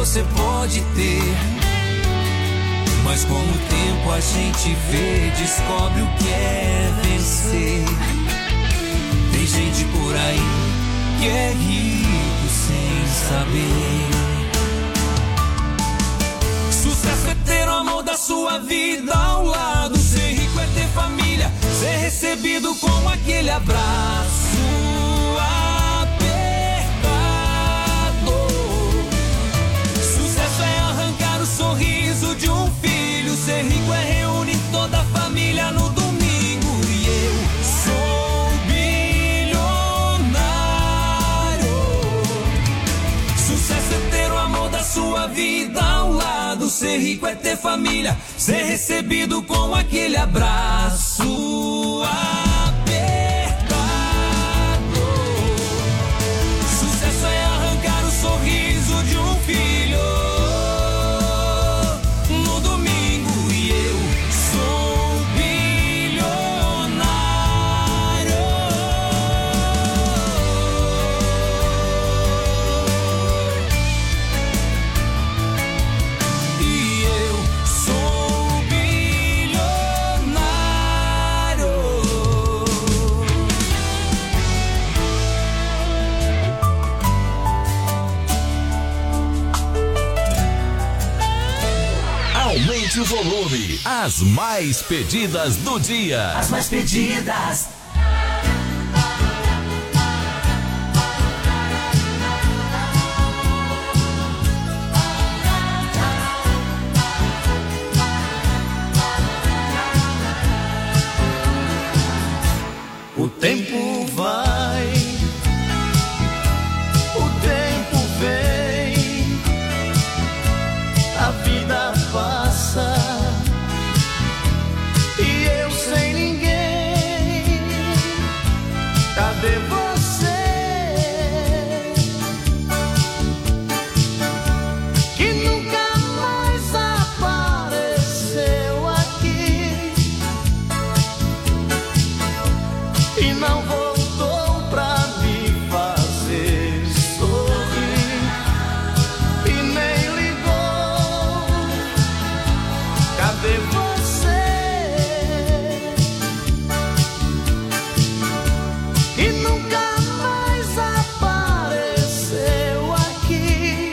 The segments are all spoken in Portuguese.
você pode ter, mas com o tempo a gente vê, descobre o que é vencer. Tem gente por aí que é rico sem saber. Sucesso é ter o amor da sua vida ao lado. Ser rico é ter família, ser recebido com aquele abraço apertado. Sucesso é arrancar o sorriso de um filho. Ser rico é reunir toda a família no domingo. E eu sou bilionário. Sucesso é ter o amor da sua vida ao lado. Ser rico é ter família, ser recebido com aquele abraço apertado. Sucesso é arrancar o sorriso de um filho no domingo. E eu sou bilionário. E eu sou bilionário. Aumente o volume. As mais pedidas do dia. As mais pedidas. O tempo vai, o tempo vem, a vida passa e eu sem ninguém. Cadê você? Que nunca mais apareceu aqui e não voltou pra me fazer sorrir e nem ligou. Cadê você? Que nunca mais apareceu aqui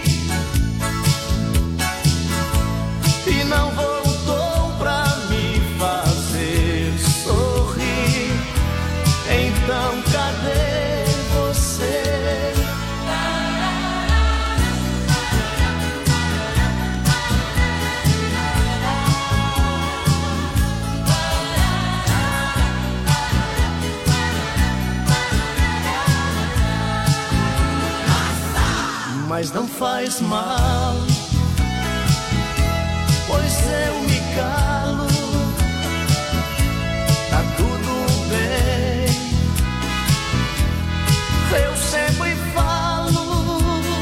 e não voltou pra me fazer sorrir. Então cadê você? Mas não faz mal, pois eu me calo. Tá tudo bem, eu sempre falo.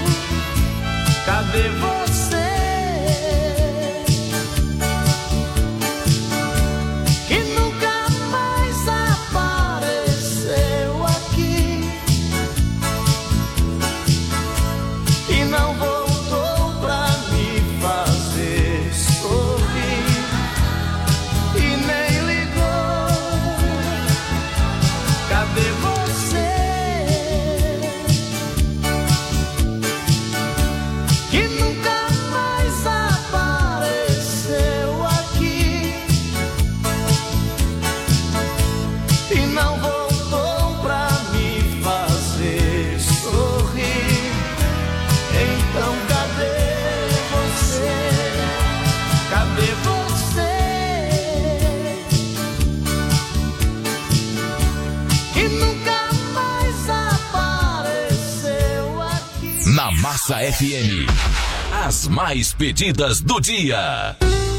Cadê você? Que nunca mais apareceu aqui e não voltou pra me fazer sorrir e nem ligou. Cadê você? Que nunca mais apareceu aqui e não voltou pra me fazer sorrir. Então cadê você? Cadê você? Que nunca mais apareceu aqui. Na Massa FM. As mais pedidas do dia.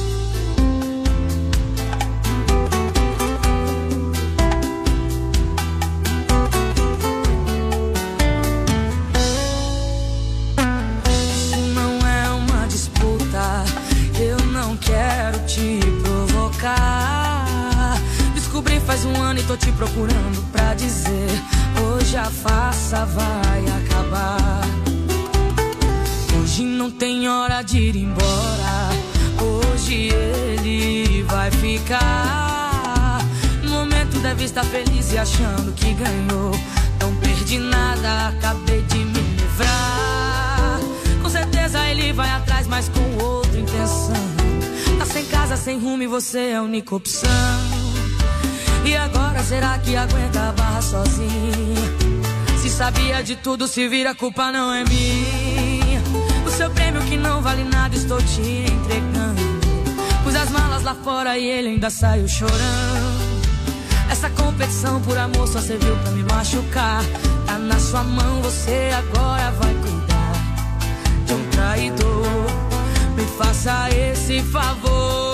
Isso não é uma disputa, eu não quero te provocar. Descobri faz um ano e tô te procurando pra dizer: hoje a farsa vai acabar. Hoje Hoje não tem hora de ir embora. Hoje ele vai ficar. No momento deve estar feliz e achando que ganhou. Não perdi nada, acabei de me livrar. Com certeza ele vai atrás, mas com outra intenção. Tá sem casa, sem rumo e você é a única opção. E agora será que aguenta a barra sozinha? Se sabia de tudo, se vira, a culpa não é minha. O seu prêmio que não vale nada estou te entregando. Pus as malas lá fora e ele ainda saiu chorando. Essa competição por amor só serviu pra me machucar. Tá na sua mão, você agora vai cuidar de um traidor. Me faça esse favor.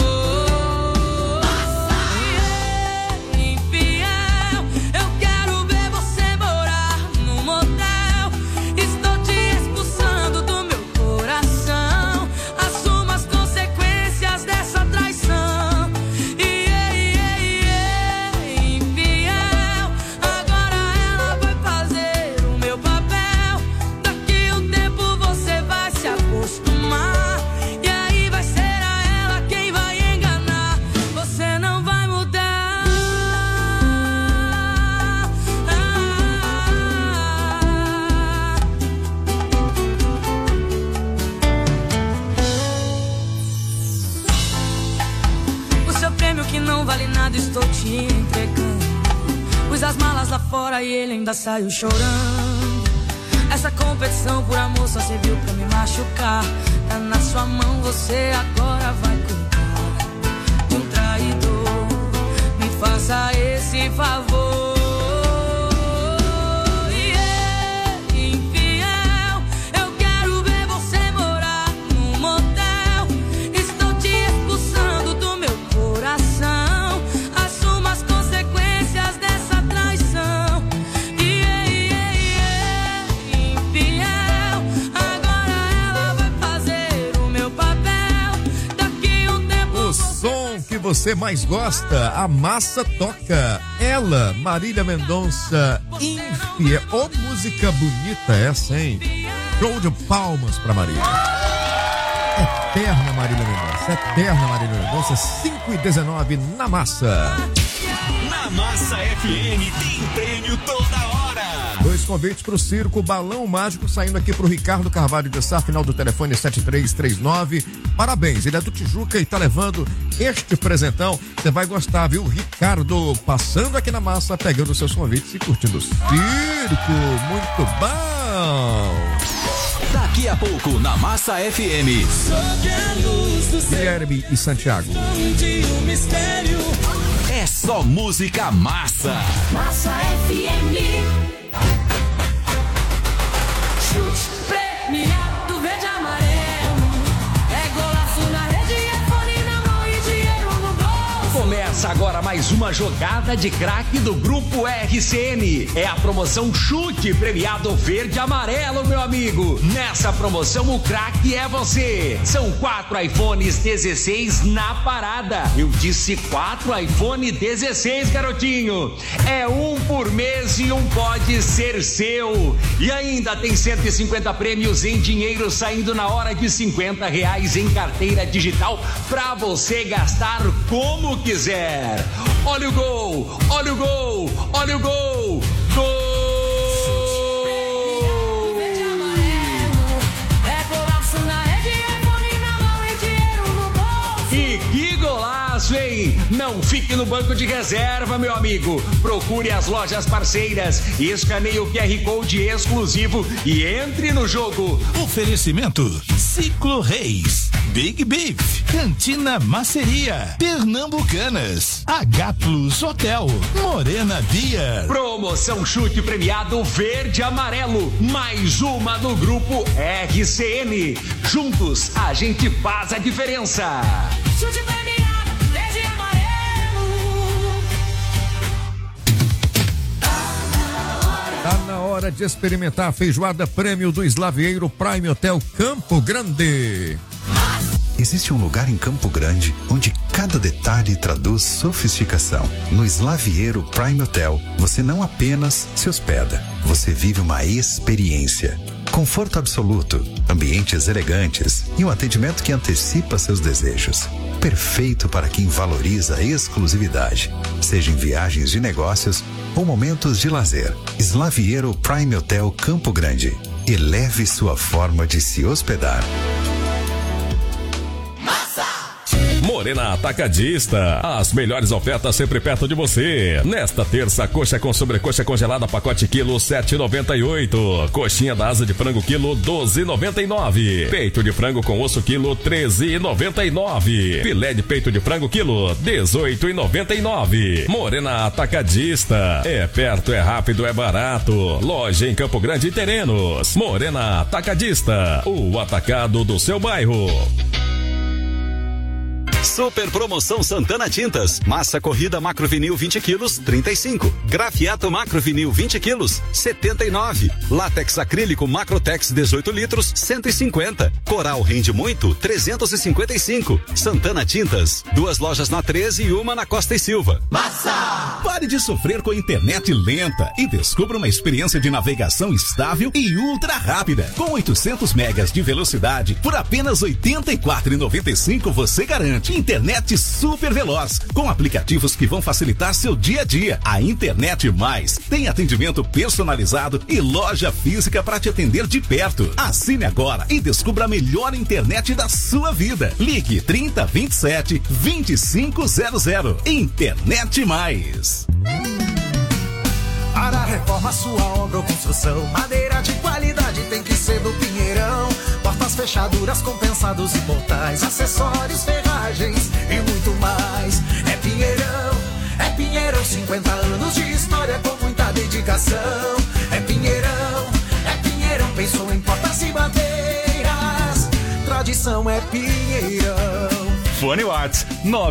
Estou te entregando. Pus as malas lá fora e ele ainda saiu chorando. Essa competição por amor só serviu pra me machucar. Tá na sua mão, você agora vai cuidar de um traidor. Me faça esse favor. Você mais gosta, a massa toca. Ela, Marília Mendonça, Infiel. Oh, música bonita essa, hein? Show de palmas pra Marília. Eterna Marília Mendonça, eterna Marília Mendonça, 5h19 na Massa. Na Massa FM tem prêmio toda hora. 2 convites pro Circo Balão Mágico saindo aqui pro Ricardo Carvalho de Sá, final do telefone 7339. Parabéns, ele é do Tijuca e tá levando este presentão. Você vai gostar, viu? Ricardo passando aqui na Massa, pegando seus convites e curtindo o circo. Muito bom! Daqui a pouco na Massa FM. Guilherme e Santiago. É só música massa. Massa FM. Chute premiado verde amarelo. É golaço na rede, é fone na mão e dinheiro no bolso. Começa agora mais uma jogada de craque do Grupo RCN. É a promoção Chute Premiado Verde Amarelo, meu amigo. Nessa promoção o craque é você. São 4 iPhones 16 na parada. Eu disse 4 iPhone 16, garotinho. É um por mês e um pode ser seu. E ainda tem 150 prêmios em dinheiro saindo na hora de R$50 em carteira digital pra você gastar como quiser. Olha o gol, olha o gol, olha o gol, gol! E que golaço, hein? Não fique no banco de reserva, meu amigo. Procure as lojas parceiras, escaneie o QR Code exclusivo e entre no jogo. Oferecimento Ciclo Reis, Big Beef, Cantina Maceria, Pernambucanas, H Plus Hotel, Morena Beer. Promoção Chute Premiado Verde Amarelo, mais uma do Grupo RCN. Juntos a gente faz a diferença. Chute premiado verde amarelo. Tá na hora de experimentar a feijoada prêmio do Slavieiro Prime Hotel Campo Grande. existe um lugar em Campo Grande onde cada detalhe traduz sofisticação. No Slaviero Prime Hotel, você não apenas se hospeda, você vive uma experiência. Conforto absoluto, ambientes elegantes e um atendimento que antecipa seus desejos. Perfeito para quem valoriza a exclusividade, seja em viagens de negócios ou momentos de lazer. Slaviero Prime Hotel Campo Grande. Eleve sua forma de se hospedar. Morena Atacadista, as melhores ofertas sempre perto de você. Nesta terça, coxa com sobrecoxa congelada, pacote quilo 7,98. Coxinha da asa de frango quilo 12,99. Peito de frango com osso quilo 13,99. Filé de peito de frango quilo 18,99. Morena Atacadista, é perto, é rápido, é barato. Loja em Campo Grande e Terrenos. Morena Atacadista, o atacado do seu bairro. Super promoção Santana Tintas. Massa corrida macrovinil 20 quilos, 35. Grafiato macrovinil 20 quilos, 79. Látex acrílico Macrotex 18 litros, 150. Coral rende muito, 355. Santana Tintas. 2 lojas na 13 e uma na Costa e Silva. Massa! Pare de sofrer com internet lenta e descubra uma experiência de navegação estável e ultra rápida. Com 800 megas de velocidade, por apenas R$ 84,95 você garante internet super veloz, com aplicativos que vão facilitar seu dia a dia. A Internet Mais tem atendimento personalizado e loja física para te atender de perto. Assine agora e descubra a melhor internet da sua vida. Ligue 3027 2500. Internet Mais. Para reforma, sua obra ou construção, madeira de qualidade tem que ser do Pinheirão. Portas, fechaduras, compensados e portais, acessórios, ferragens e muito mais. É Pinheirão, 50 anos de história com muita dedicação. É Pinheirão, pensou em portas e madeiras, tradição é Pinheirão. Fone Whats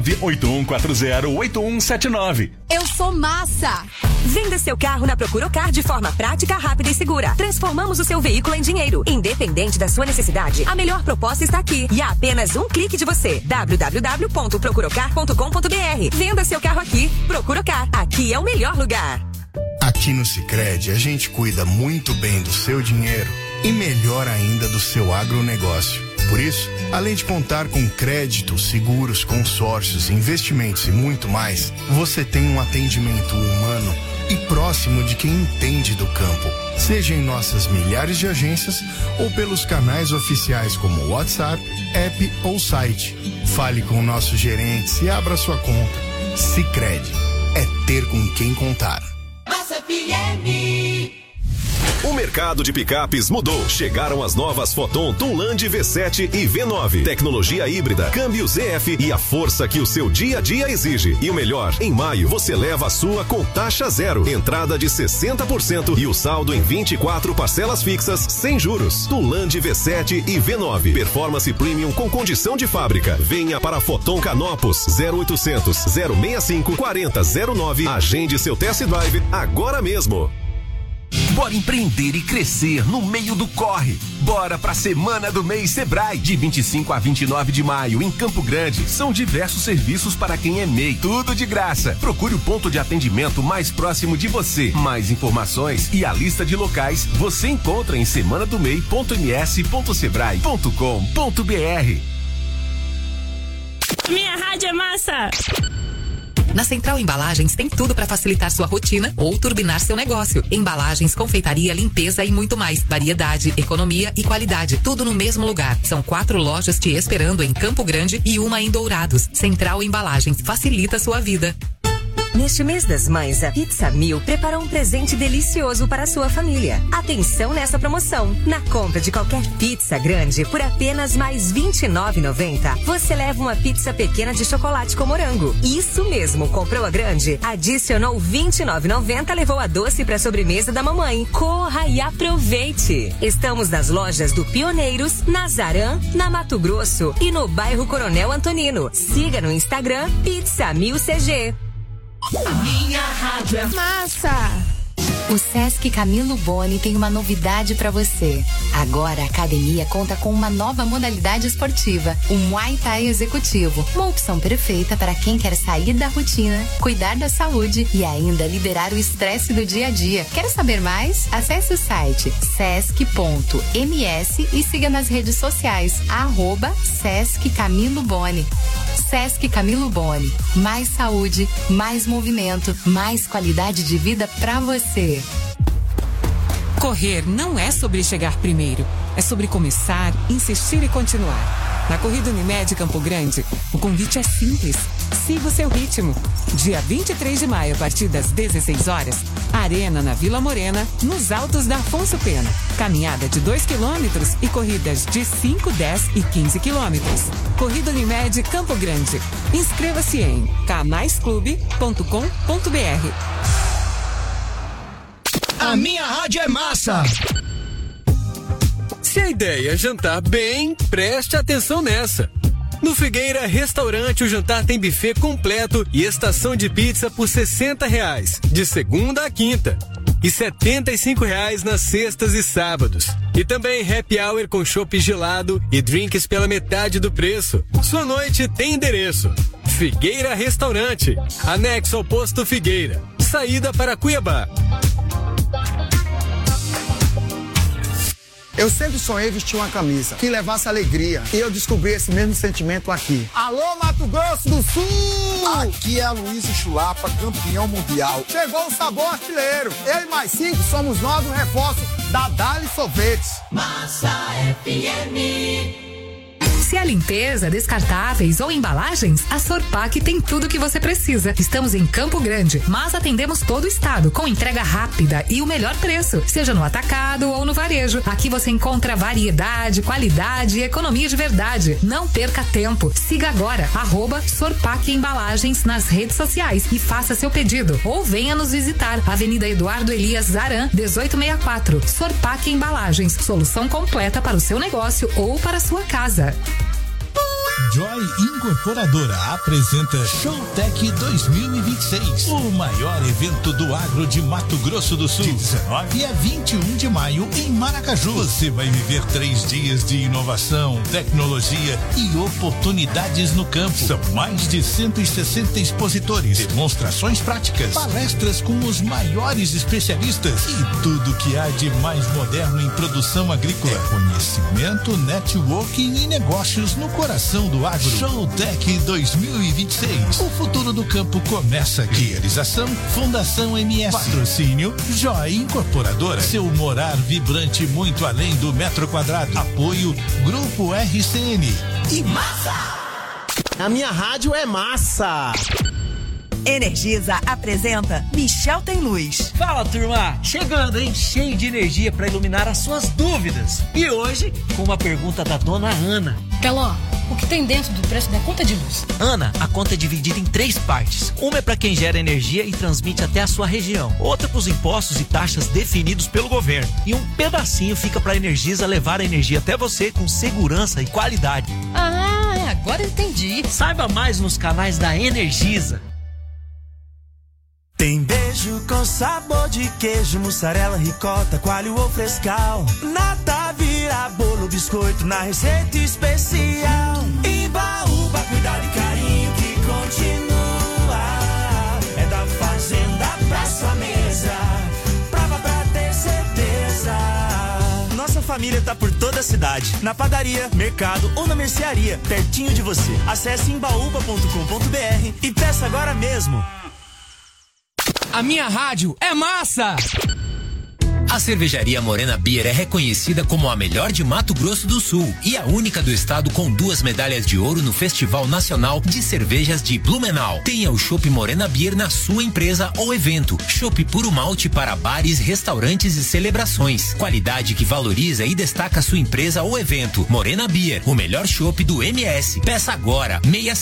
981408179. Eu sou Massa. Venda seu carro na Procurocard de forma prática, rápida e segura. Transformamos o seu veículo em dinheiro. Independente da sua necessidade, a melhor proposta está aqui. E a apenas um clique de você. www.procurocard.com.br. Venda seu carro aqui. Procurocard. Aqui é o melhor lugar. Aqui no Sicredi, a gente cuida muito bem do seu dinheiro e melhor ainda do seu agronegócio. Por isso, além de contar com crédito, seguros, consórcios, investimentos e muito mais, você tem um atendimento humano e próximo de quem entende do campo. Seja em nossas milhares de agências ou pelos canais oficiais como WhatsApp, app ou site. Fale com nossos gerentes e abra sua conta. Sicredi, é ter com quem contar. Massa FM. O mercado de picapes mudou. Chegaram as novas Foton Tunland V7 e V9. Tecnologia híbrida, câmbio ZF e a força que o seu dia a dia exige. E o melhor, em maio você leva a sua com taxa zero. Entrada de 60% e o saldo em 24 parcelas fixas sem juros. Tunland V7 e V9. Performance Premium com condição de fábrica. Venha para Foton Canopus 0800 065 4009. Agende seu test drive agora mesmo. Bora empreender e crescer no meio do corre. Bora pra Semana do Mês Sebrae, de 25 a 29 de maio, em Campo Grande. São diversos serviços para quem é MEI, tudo de graça. Procure o ponto de atendimento mais próximo de você. Mais informações e a lista de locais você encontra em semanadomei.ms.sebrae.com.br. Minha rádio é massa! Na Central Embalagens tem tudo para facilitar sua rotina ou turbinar seu negócio. Embalagens, confeitaria, limpeza e muito mais. Variedade, economia e qualidade. Tudo no mesmo lugar. São 4 lojas te esperando em Campo Grande e uma em Dourados. Central Embalagens facilita sua vida. Neste mês das mães, a Pizza Mil preparou um presente delicioso para a sua família. Atenção nessa promoção. Na compra de qualquer pizza grande por apenas mais R$ 29,90, você leva uma pizza pequena de chocolate com morango. Isso mesmo, comprou a grande, adicionou R$ 29,90, levou a doce para a sobremesa da mamãe. Corra e aproveite. Estamos nas lojas do Pioneiros, na Zarã, na Mato Grosso e no bairro Coronel Antonino. Siga no Instagram Pizza Mil CG. Minha rádio é massa! O Sesc Camilo Boni tem uma novidade para você. Agora a academia conta com uma nova modalidade esportiva, o Muay Thai Executivo. Uma opção perfeita para quem quer sair da rotina, cuidar da saúde e ainda liberar o estresse do dia a dia. Quer saber mais? Acesse o site sesc.ms e siga nas redes sociais, @Sesc Camilo Boni. Sesc Camilo Boni. Mais saúde, mais movimento, mais qualidade de vida pra você. Correr não é sobre chegar primeiro, é sobre começar, insistir e continuar. Na Corrida Unimed Campo Grande, o convite é simples. Siga o seu ritmo. Dia 23 de maio, a partir das 16 horas, Arena na Vila Morena, nos Altos da Afonso Pena. Caminhada de 2 quilômetros e corridas de 5, 10 e 15 quilômetros. Corrida Unimed Campo Grande. Inscreva-se em camaisclube.com.br. A minha rádio é massa! Se a ideia é jantar bem, preste atenção nessa. No Figueira Restaurante, o jantar tem buffet completo e estação de pizza por R$60, de segunda a quinta. E R$75 nas sextas e sábados. E também happy hour com chopp gelado e drinks pela metade do preço. Sua noite tem endereço. Figueira Restaurante, anexo ao posto Figueira. Saída para Cuiabá. Eu sempre sonhei vestir uma camisa que levasse alegria. E eu descobri esse mesmo sentimento aqui. Alô, Mato Grosso do Sul! Aqui é a Luiz Chulapa, campeão mundial. Chegou o sabor artilheiro. Eu e mais 5 somos novos reforços da Dali Sorvetes. Massa FM. Se é limpeza, descartáveis ou embalagens, a Sorpac tem tudo o que você precisa. Estamos em Campo Grande, mas atendemos todo o estado com entrega rápida e o melhor preço, seja no atacado ou no varejo. Aqui você encontra variedade, qualidade e economia de verdade. Não perca tempo. Siga agora @Sorpac Embalagens nas redes sociais e faça seu pedido. Ou venha nos visitar. Avenida Eduardo Elias Zaran, 1864. Sorpac Embalagens, solução completa para o seu negócio ou para a sua casa. Joy Incorporadora apresenta Showtech 2026, o maior evento do agro de Mato Grosso do Sul. De 19 a 21 de maio em Maracaju. Você vai viver 3 dias de inovação, tecnologia e oportunidades no campo. São mais de 160 expositores, demonstrações práticas, palestras com os maiores especialistas e tudo que há de mais moderno em produção agrícola. Conhecimento, networking e negócios no coração do agro. Showtech 2026. O futuro do campo começa aqui. Realização Fundação MS. Patrocínio Joy Incorporadora. Seu morar vibrante muito além do metro quadrado. Apoio Grupo RCN. E massa! A minha rádio é massa! Energisa apresenta Michel Tem Luz. Fala, turma! Chegando, hein? Cheio de energia para iluminar as suas dúvidas. E hoje, com uma pergunta da dona Ana. Peló, o que tem dentro do preço da conta de luz? Ana, a conta é dividida em 3 partes. Uma é para quem gera energia e transmite até a sua região. Outra para os impostos e taxas definidos pelo governo. E um pedacinho fica para a Energisa levar a energia até você com segurança e qualidade. Ah, agora eu entendi. Saiba mais nos canais da Energisa. Tem beijo com sabor de queijo, mussarela, ricota, coalho ou frescal. Nata vira bolo, biscoito na receita especial. Imbaúba, cuidado e carinho que continua. É da fazenda pra sua mesa, prova pra ter certeza. Nossa família tá por toda a cidade, na padaria, mercado ou na mercearia, pertinho de você. Acesse imbaúba.com.br e peça agora mesmo. A minha rádio é massa! A cervejaria Morena Beer é reconhecida como a melhor de Mato Grosso do Sul e a única do estado com 2 medalhas de ouro no Festival Nacional de Cervejas de Blumenau. Tenha o chopp Morena Beer na sua empresa ou evento. Chopp puro malte para bares, restaurantes e celebrações. Qualidade que valoriza e destaca sua empresa ou evento. Morena Beer, o melhor chopp do MS. Peça agora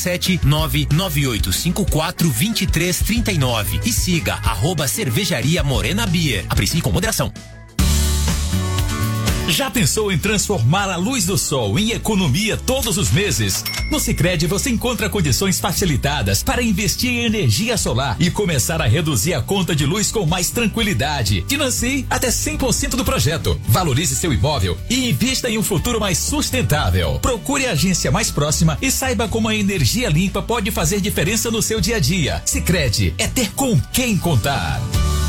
67998542339 e siga @cervejaria Morena Beer. Aprecie com moderação. Já pensou em transformar a luz do sol em economia todos os meses? No Sicredi você encontra condições facilitadas para investir em energia solar e começar a reduzir a conta de luz com mais tranquilidade. Financie até 100% do projeto. Valorize seu imóvel e invista em um futuro mais sustentável. Procure a agência mais próxima e saiba como a energia limpa pode fazer diferença no seu dia a dia. Sicredi é ter com quem contar.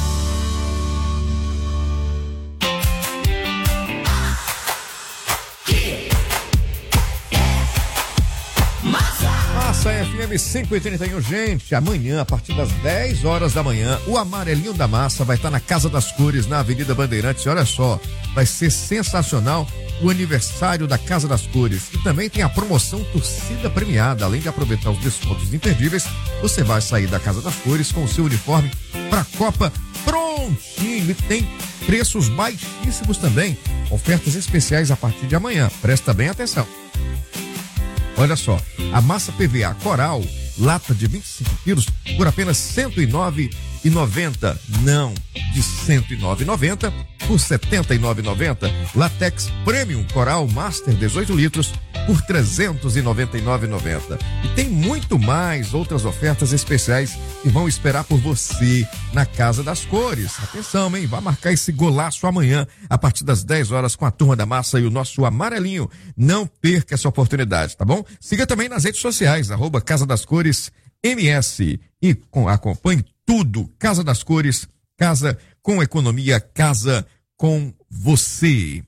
Massa FM 5h31, gente, amanhã, a partir das 10 horas da manhã, o Amarelinho da Massa vai estar na Casa das Cores, na Avenida Bandeirantes. Olha só, vai ser sensacional o aniversário da Casa das Cores. E também tem a promoção Torcida Premiada. Além de aproveitar os descontos imperdíveis, você vai sair da Casa das Cores com o seu uniforme para a Copa prontinho. E tem preços baixíssimos também, ofertas especiais a partir de amanhã. Presta bem atenção. Olha só, a massa PVA Coral, lata de 25 quilos, por apenas R$ 109,90. Não, de R$ 109,90 por R$ 79,90. Latex Premium Coral Master 18 litros por R$ 399,90. E tem muito mais outras ofertas especiais que vão esperar por você na Casa das Cores. Atenção, hein? Vai marcar esse golaço amanhã, a partir das 10 horas, com a Turma da Massa e o nosso Amarelinho. Não perca essa oportunidade, tá bom? Siga também nas redes sociais, @Casa das Cores MS. E acompanhe tudo. Casa das Cores, casa com economia, casa com você.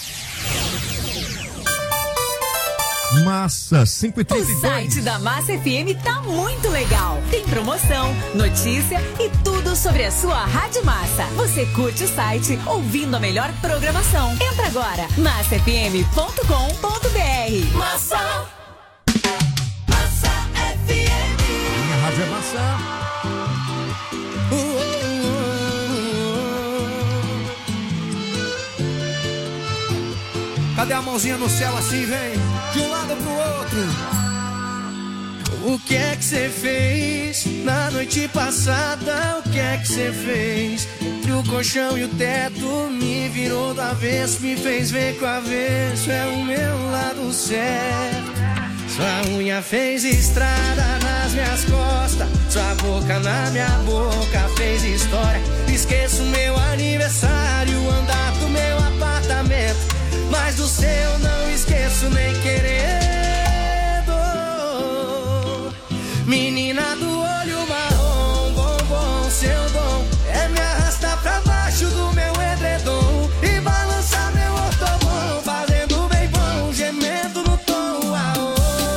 Massa 5h32. O site da Massa FM tá muito legal. Tem promoção, notícia e tudo sobre a sua Rádio Massa. Você curte o site ouvindo a melhor programação. Entra agora, massafm.com.br. Massa. Massa FM. Minha Rádio é Massa. Cadê a mãozinha no céu assim, vem? De um lado pro outro. O que é que você fez na noite passada? O que é que você fez? Entre o colchão e o teto, me virou do avesso, me fez ver que o avesso é o meu lado certo. Sua unha fez estrada nas minhas costas, sua boca na minha boca fez história. Esqueço meu aniversário, andar do meu apartamento, mas do seu não esqueço nem querendo. Menina do olho marrom, bombom, seu dom é me arrastar pra baixo do meu edredom e balançar meu ortobom, fazendo bem bom, gemendo no tom. Aô.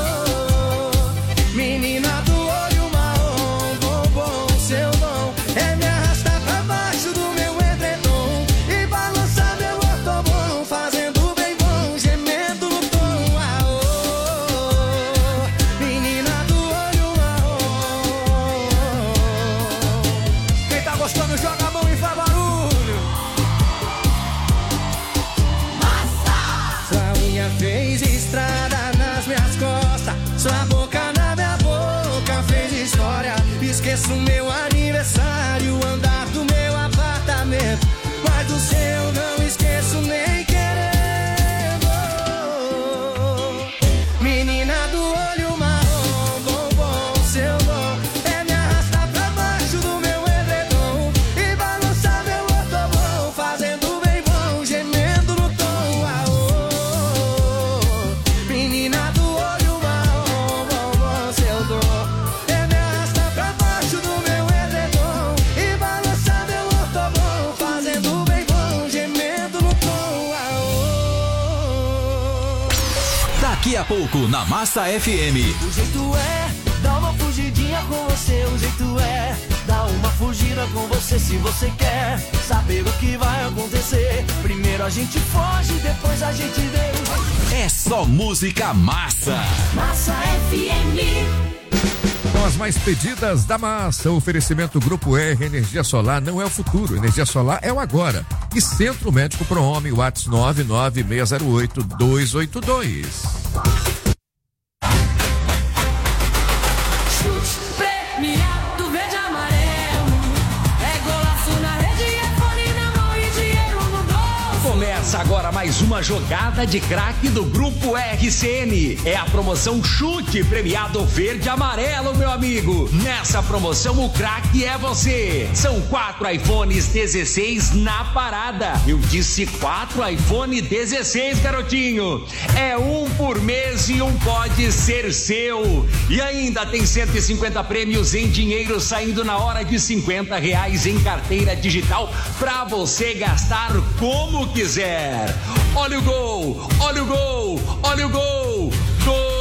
Menina do olho marrom, bombom, seu dom é me arrastar pra baixo do meu edredom e balançar meu ortobom, fazendo bem bom, gemendo no tom. Aô. Menina do olho marrom. Quem tá gostando, joga a mão e faz barulho. Sua unha fez estrada nas minhas costas, sua boca na minha boca fez história. Esqueço meu aniversário, andar do meu apartamento, mas do seu não esqueço nem querendo. Menina do olho marrom, bombom, seu dom é me arrastar pra baixo do meu edredom e balançar meu ortobom, fazendo bem bom, gemendo no tom. Aô. Menina do olho marrom, bombom, seu dom é me arrastar pra baixo do meu edredom e balançar meu ortobom, fazendo bem bom, gemendo no tom. Aô. Daqui a pouco na Massa FM. O jeito é dar uma fugidinha com você, o jeito é dar uma fugida com você. Se você quer saber o que vai acontecer, primeiro a gente foge, depois a gente vê. É só música massa. Massa FM. Com as mais pedidas da Massa, oferecimento Grupo R, energia solar não é o futuro, energia solar é o agora. E Centro Médico Pro Homem, WhatsApp 99608-282. Premiado verde amarelo. É golaço na rede, é fone na mão e dinheiro no bolso. Começa agora agora mais uma jogada de craque do Grupo RCN. É a promoção Chute Premiado Verde Amarelo, meu amigo. Nessa promoção, o craque é você. São 4 iPhones 16 na parada. Eu disse 4 iPhone 16, garotinho. É um por mês e um pode ser seu. E ainda tem 150 prêmios em dinheiro saindo na hora de R$50 em carteira digital pra você gastar como quiser. Olha o gol, olha o gol, olha o gol. Gol!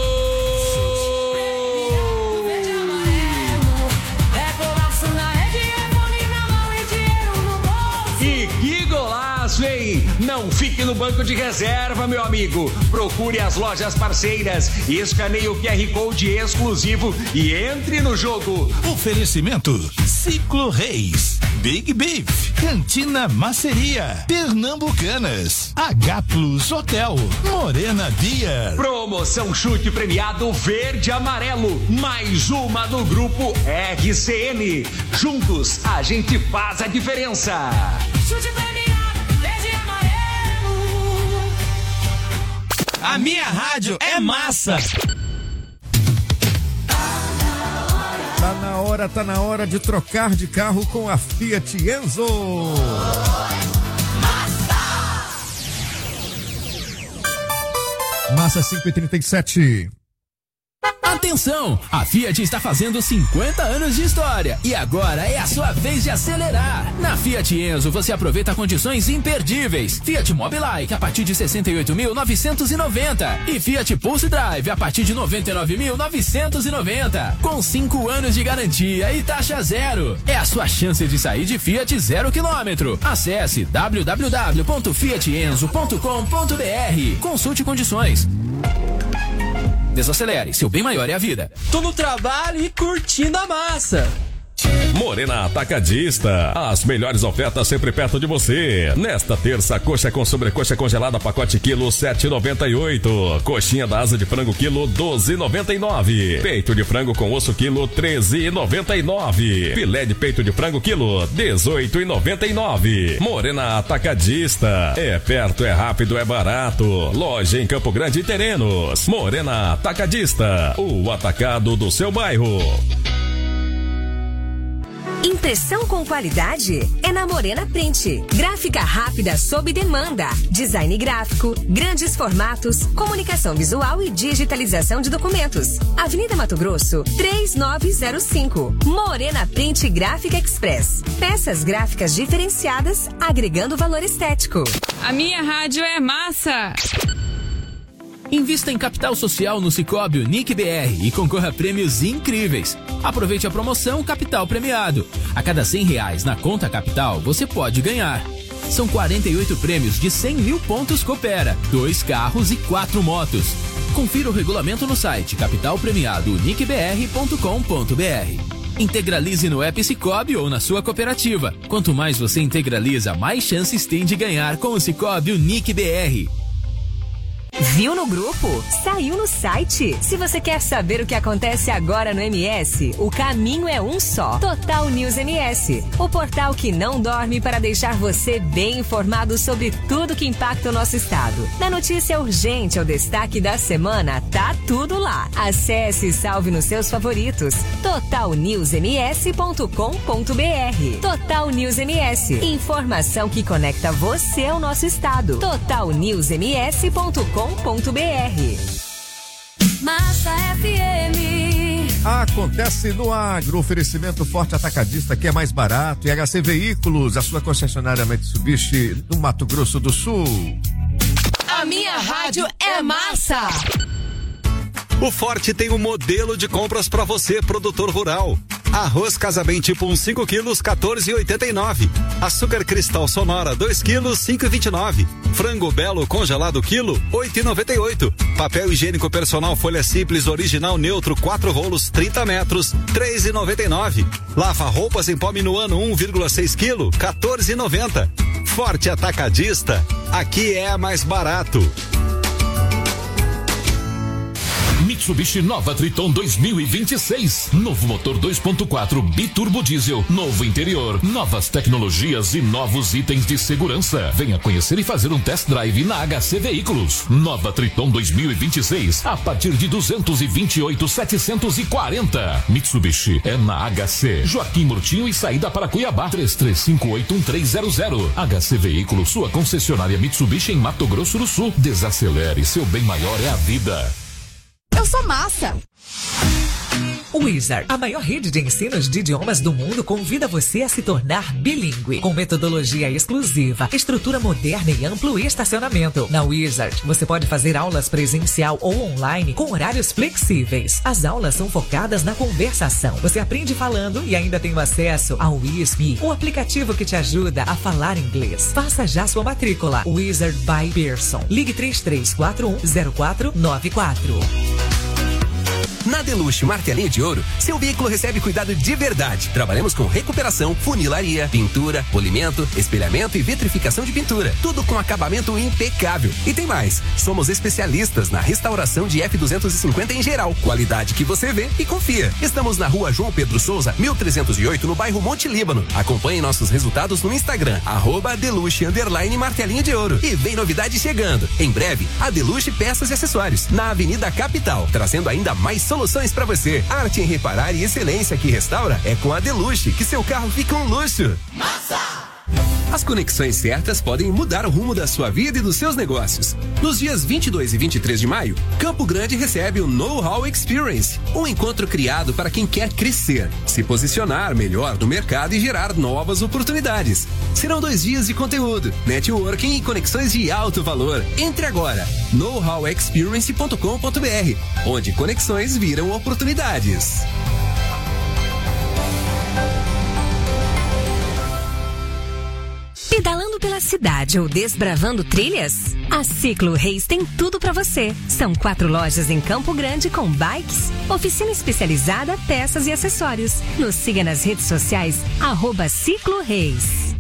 E que golaço, hein? Não fique no banco de reserva, meu amigo. Procure as lojas parceiras, escaneie o QR Code exclusivo e entre no jogo. Oferecimento Ciclo Reis, Big Beef, Cantina Maceria, Pernambucanas, H Plus Hotel, Morena Beer. Promoção Chute Premiado Verde Amarelo, mais uma do Grupo RCN. Juntos a gente faz a diferença. Chute Premiado Verde Amarelo. A minha rádio é massa. Tá na hora de trocar de carro com a Fiat Enzo. Massa 5h37. Atenção! A Fiat está fazendo 50 anos de história e agora é a sua vez de acelerar. Na Fiat Enzo você aproveita condições imperdíveis. Fiat Mobilike a partir de 68.990 e Fiat Pulse Drive a partir de 99.990 com 5 anos de garantia e taxa zero. É a sua chance de sair de Fiat 0 km. Acesse www.fiatenzo.com.br. Consulte condições. Desacelere, seu bem maior é a vida. Tô no trabalho e curtindo a massa. Morena Atacadista, as melhores ofertas sempre perto de você. Nesta terça, coxa com sobrecoxa congelada, pacote quilo 7,98. Coxinha da asa de frango quilo 12,99. Peito de frango com osso quilo 13,99. Filé de peito de frango quilo 18,99. Morena Atacadista, é perto, é rápido, é barato. Loja em Campo Grande e Terrenos. Morena Atacadista, o atacado do seu bairro. Impressão com qualidade é na Morena Print. Gráfica rápida sob demanda. Design gráfico, grandes formatos, comunicação visual e digitalização de documentos. Avenida Mato Grosso, 3905. Morena Print Gráfica Express. Peças gráficas diferenciadas, agregando valor estético. A minha rádio é massa. Invista em capital social no Sicoob Unique BR e concorra a prêmios incríveis. Aproveite a promoção Capital Premiado. A cada R$100 na conta Capital, você pode ganhar. São 48 prêmios de 100 mil pontos Coopera, 2 carros e 4 motos. Confira o regulamento no site capitalpremiadouniquebr.com.br. Integralize no app Sicoob ou na sua cooperativa. Quanto mais você integraliza, mais chances tem de ganhar com o Sicoob Unique BR. Viu no grupo? Saiu no site. Se você quer saber o que acontece agora no MS, o caminho é um só. Total News MS, o portal que não dorme para deixar você bem informado sobre tudo que impacta o nosso estado. Da notícia urgente ao destaque da semana, tá tudo lá. Acesse e salve nos seus favoritos. totalnewsms.com.br. Total News MS, informação que conecta você ao nosso estado. totalnewsms.com.br. Massa FM. Acontece no agro, oferecimento Forte Atacadista, que é mais barato, e HC Veículos, a sua concessionária Mitsubishi no Mato Grosso do Sul. A minha rádio é massa. O Forte tem um modelo de compras para você, produtor rural. Arroz Casa Bem tipo 1 5 quilos, 14,89. Açúcar Cristal Sonora 2 quilos, 5,29. Frango Belo congelado quilo, 8,98. Papel higiênico personal folha simples original neutro 4 rolos 30 metros, 3,99. Lava roupas em pó Minuano 1,6 quilo, 14,90. Forte Atacadista, aqui é mais barato. Mitsubishi Nova Triton 2026. Novo motor 2.4 biturbo diesel, novo interior, novas tecnologias e novos itens de segurança. Venha conhecer e fazer um test drive na HC Veículos. Nova Triton 2026 a partir de 228.740. Mitsubishi é na HC. Joaquim Murtinho e saída para Cuiabá. 33581300. HC Veículos, sua concessionária Mitsubishi em Mato Grosso do Sul. Desacelere, seu bem maior é a vida. Eu sou Massa. Wizard, a maior rede de ensinos de idiomas do mundo, convida você a se tornar bilíngue, com metodologia exclusiva, estrutura moderna e amplo estacionamento. Na Wizard, você pode fazer aulas presencial ou online com horários flexíveis. As aulas são focadas na conversação. Você aprende falando e ainda tem acesso ao WISP, o aplicativo que te ajuda a falar inglês. Faça já sua matrícula. Wizard by Pearson. Ligue 33410494. Na Deluxe Martelinho de Ouro, seu veículo recebe cuidado de verdade. Trabalhamos com recuperação, funilaria, pintura, polimento, espelhamento e vitrificação de pintura. Tudo com acabamento impecável. E tem mais, somos especialistas na restauração de F250 em geral. Qualidade que você vê e confia. Estamos na Rua João Pedro Souza, 1308, no bairro Monte Líbano. Acompanhe nossos resultados no Instagram, @Deluxe_Martelinho de Ouro. E vem novidade chegando. Em breve, a Deluxe Peças e Acessórios, na Avenida Capital, trazendo ainda mais soluções para você. Arte em reparar e excelência que restaura é com a Deluxe, que seu carro fica um luxo. Massa! As conexões certas podem mudar o rumo da sua vida e dos seus negócios. Nos dias 22 e 23 de maio, Campo Grande recebe o Know-How Experience, um encontro criado para quem quer crescer, se posicionar melhor no mercado e gerar novas oportunidades. Serão 2 dias de conteúdo, networking e conexões de alto valor. Entre agora, knowhowexperience.com.br, onde conexões viram oportunidades. Pedalando pela cidade ou desbravando trilhas? A Ciclo Reis tem tudo para você. São 4 lojas em Campo Grande com bikes, oficina especializada, peças e acessórios. Nos siga nas redes sociais, @Ciclo Reis.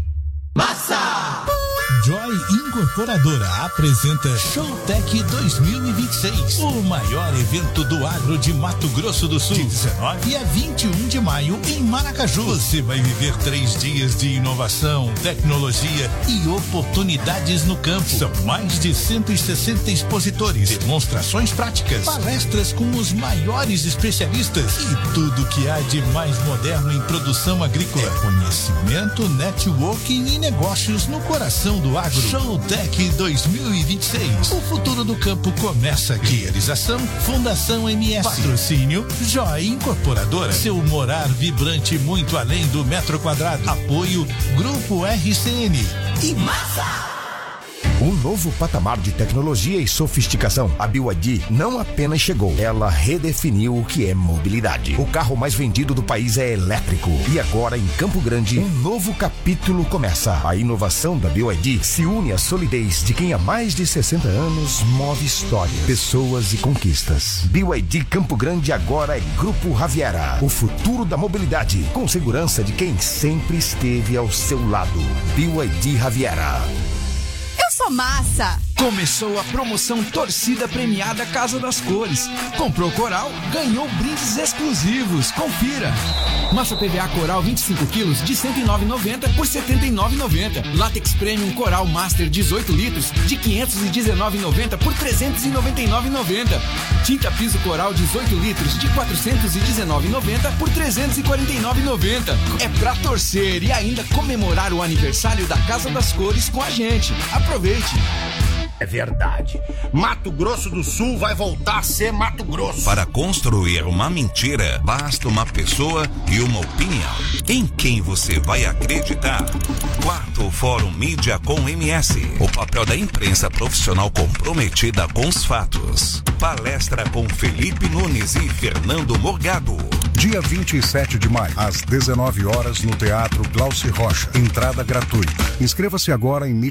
Massa! Joy Incorporadora apresenta Showtech 2026, o maior evento do agro de Mato Grosso do Sul, de 19 a 21 de maio em Maracaju. Você vai viver 3 dias de inovação, tecnologia e oportunidades no campo. São mais de 160 expositores, demonstrações práticas, palestras com os maiores especialistas e tudo que há de mais moderno em produção agrícola. É conhecimento, networking e negócios no coração do agro. Showtech 2026. O futuro do campo começa aqui. Realização Fundação MS. Patrocínio Joy Incorporadora. Seu morar vibrante muito além do metro quadrado. Apoio Grupo RCN. E Massa! Um novo patamar de tecnologia e sofisticação. A BYD não apenas chegou, ela redefiniu o que é mobilidade. O carro mais vendido do país é elétrico. E agora, em Campo Grande, um novo capítulo começa. A inovação da BYD se une à solidez de quem há mais de 60 anos move histórias, pessoas e conquistas. BYD Campo Grande agora é Grupo Javiera. O futuro da mobilidade, com segurança de quem sempre esteve ao seu lado. BYD Javiera. Eu sou Massa. Começou a promoção Torcida Premiada Casa das Cores. Comprou Coral, ganhou brindes exclusivos. Confira. Massa PVA Coral 25 quilos de R$ 109,90 por R$ 79,90. Látex Premium Coral Master 18 litros de R$ 519,90 por R$ 399,90. Tinta Piso Coral 18 litros de R$ 419,90 por R$ 349,90. É pra torcer e ainda comemorar o aniversário da Casa das Cores com a gente. Aproveite. É verdade. Mato Grosso do Sul vai voltar a ser Mato Grosso. Para construir uma mentira, basta uma pessoa e uma opinião. Em quem você vai acreditar? 4º Fórum Mídia com MS. O papel da imprensa profissional comprometida com os fatos. Palestra com Felipe Nunes e Fernando Morgado. Dia 27 de maio, às 19 horas, no Teatro Glauci Rocha. Entrada gratuita. Inscreva-se agora em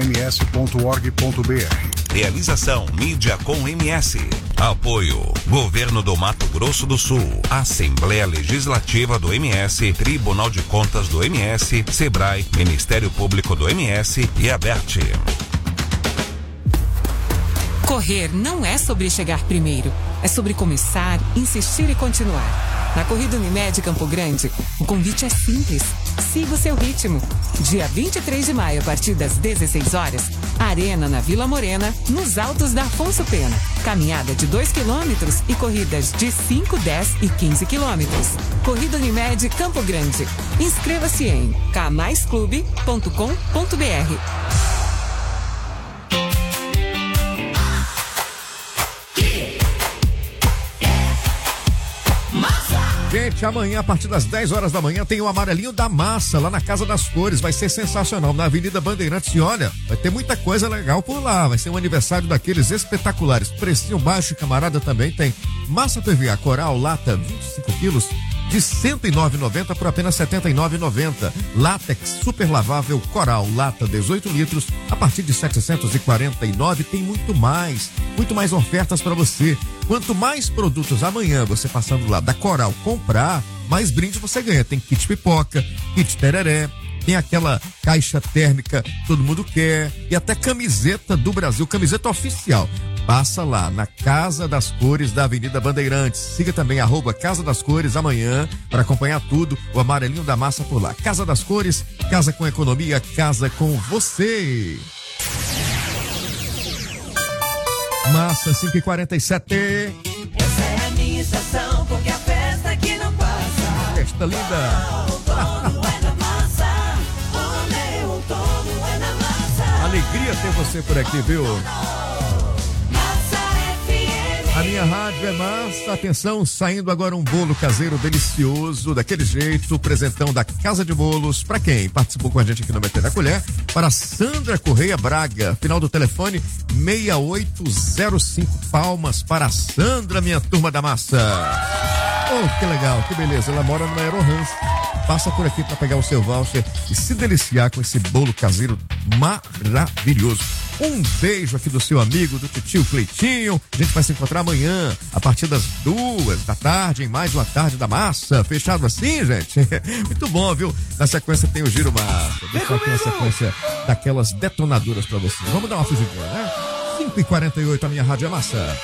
mediacoms.org.br. Realização Mídia com MS. Apoio Governo do Mato Grosso do Sul, Assembleia Legislativa do MS, Tribunal de Contas do MS, Sebrae, Ministério Público do MS e Aberte. Correr não é sobre chegar primeiro, É sobre começar, insistir e continuar. Na Corrida Unimed Campo Grande, o convite é simples. Siga o seu ritmo. Dia 23 de maio, a partir das 16 horas, Arena na Vila Morena, nos Altos da Afonso Pena. Caminhada de 2 quilômetros e corridas de 5, 10 e 15 quilômetros. Corrida Unimed Campo Grande. Inscreva-se em kmaisclube.com.br. Gente, amanhã, a partir das 10 horas da manhã, tem o Amarelinho da Massa, lá na Casa das Cores. Vai ser sensacional, na Avenida Bandeirantes. E olha, vai ter muita coisa legal por lá. Vai ser um aniversário daqueles espetaculares. Precinho baixo, camarada, também tem massa PVA Coral, lata, 25 quilos, de R$ 109,90 por apenas R$ 79,90. Látex super lavável Coral, lata 18 litros, a partir de R$ 749. Tem muito mais ofertas para você. Quanto mais produtos amanhã você passando lá da Coral comprar, mais brinde você ganha. Tem kit pipoca, kit tereré, tem aquela caixa térmica que todo mundo quer, e até camiseta do Brasil, camiseta oficial. Passa lá na Casa das Cores da Avenida Bandeirantes. Siga também @Casa das Cores amanhã para acompanhar tudo. O Amarelinho da Massa por lá. Casa das Cores, casa com economia, casa com você. Massa 5h47. Essa é a minha estação, porque a festa aqui não passa. Festa linda. Alegria ter você por aqui, viu? A minha rádio é massa. Atenção, saindo agora um bolo caseiro delicioso, daquele jeito, presentão da Casa de Bolos. Pra quem participou com a gente aqui no Meter da Colher, para Sandra Correia Braga, final do telefone 6805. Palmas para a Sandra, minha turma da massa. Oh, que legal, que beleza. Ela mora no Aerorans. Passa por aqui para pegar o seu voucher e se deliciar com esse bolo caseiro maravilhoso. Um beijo aqui do seu amigo, do tio Cleitinho. A gente vai se encontrar amanhã, a partir das 2h, em mais uma tarde da massa. Fechado assim, gente? Muito bom, viu? Na sequência tem o Giro Massa. Deixa aqui a sequência daquelas detonadoras pra você. Vamos dar uma fugidinha, né? 5h48, a minha rádio é massa.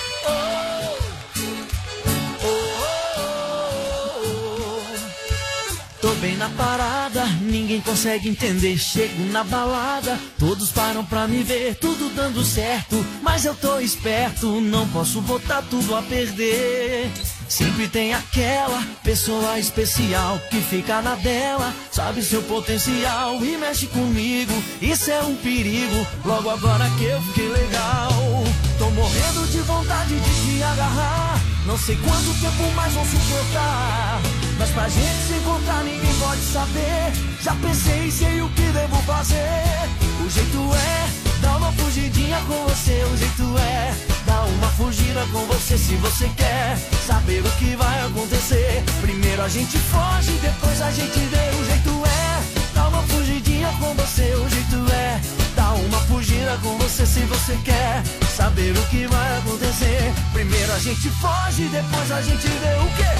Tô bem na parada, ninguém consegue entender. Chego na balada, todos param pra me ver, tudo dando certo. Mas eu tô esperto, não posso botar tudo a perder. Sempre tem aquela pessoa especial que fica na dela, sabe seu potencial e mexe comigo. Isso é um perigo, logo agora que eu fiquei legal. Tô morrendo de vontade de te agarrar. Não sei quanto tempo mais vou suportar, mas pra gente se encontrar ninguém pode saber. Já pensei e sei o que devo fazer. O jeito é dar uma fugidinha com você. O jeito é dar uma fugida com você. Se você quer saber o que vai acontecer, primeiro a gente foge, depois a gente vê. O jeito é dar uma fugidinha com você. O jeito é dar uma fugida com você. Se você quer saber o que vai acontecer, primeiro a gente foge, depois a gente vê. O quê?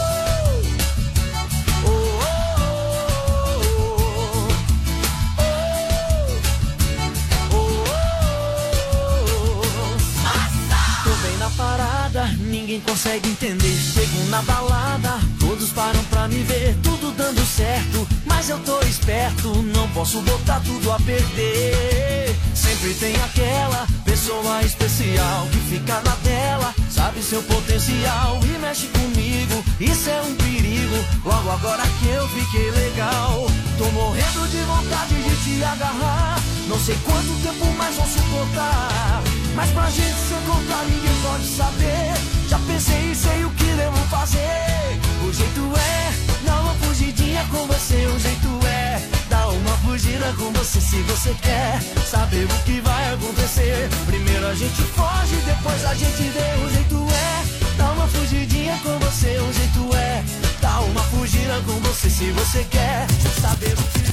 Parada, ninguém consegue entender. Chego na balada, todos param pra me ver, tudo dando certo. Mas eu tô esperto, não posso botar tudo a perder. Sempre tem aquela pessoa especial que fica na tela, sabe seu potencial e mexe comigo. Isso é um perigo, logo agora que eu fiquei legal. Tô morrendo de vontade de te agarrar. Não sei quanto tempo mais vou suportar, mas pra gente se encontrar ninguém pode saber. Já pensei e sei o que devo fazer. O jeito é dar uma fugidinha com você. O jeito é dar uma fugida com você. Se você quer saber o que vai acontecer, primeiro a gente foge, depois a gente vê. O jeito é dar uma fugidinha com você. O jeito é dar uma fugida com você. Se você quer saber o que...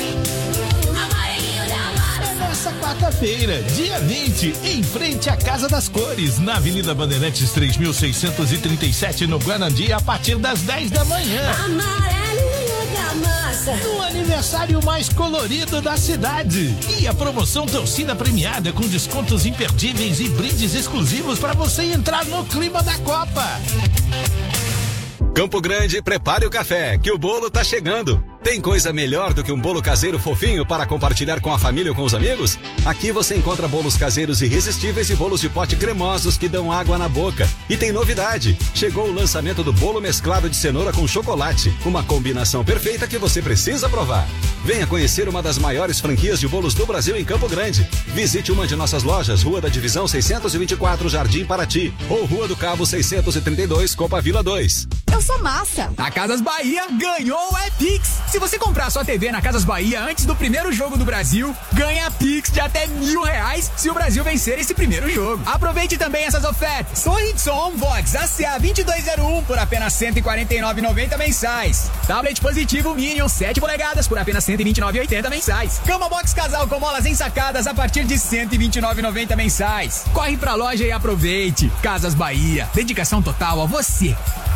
Nessa quarta-feira, dia 20, em frente à Casa das Cores, na Avenida Bandeirantes 3637, no Guarandi, a partir das 10 da manhã. a massa. No aniversário mais colorido da cidade. E a promoção torcida premiada com descontos imperdíveis e brindes exclusivos para você entrar no clima da Copa. Campo Grande, prepare o café, que o bolo tá chegando. Tem coisa melhor do que um bolo caseiro fofinho para compartilhar com a família ou com os amigos? Aqui você encontra bolos caseiros irresistíveis e bolos de pote cremosos que dão água na boca. E tem novidade, chegou o lançamento do bolo mesclado de cenoura com chocolate, uma combinação perfeita que você precisa provar. Venha conhecer uma das maiores franquias de bolos do Brasil em Campo Grande. Visite uma de nossas lojas, Rua da Divisão 624, Jardim Paraty, ou Rua do Cabo 632, Copa Vila 2. Eu sou massa. A Casas Bahia ganhou o Pix. Se você comprar sua TV na Casas Bahia antes do primeiro jogo do Brasil, ganha Pix de até R$1.000 se o Brasil vencer esse primeiro jogo. Aproveite também essas ofertas. Sonritson Vox ACA 2201 por apenas R$ 149,90 mensais. Tablet Positivo Minion 7 polegadas por apenas R$ 129,80 mensais. Cama Box Casal com molas ensacadas a partir de R$ 129,90 mensais. Corre pra loja e aproveite. Casas Bahia. Dedicação total a você.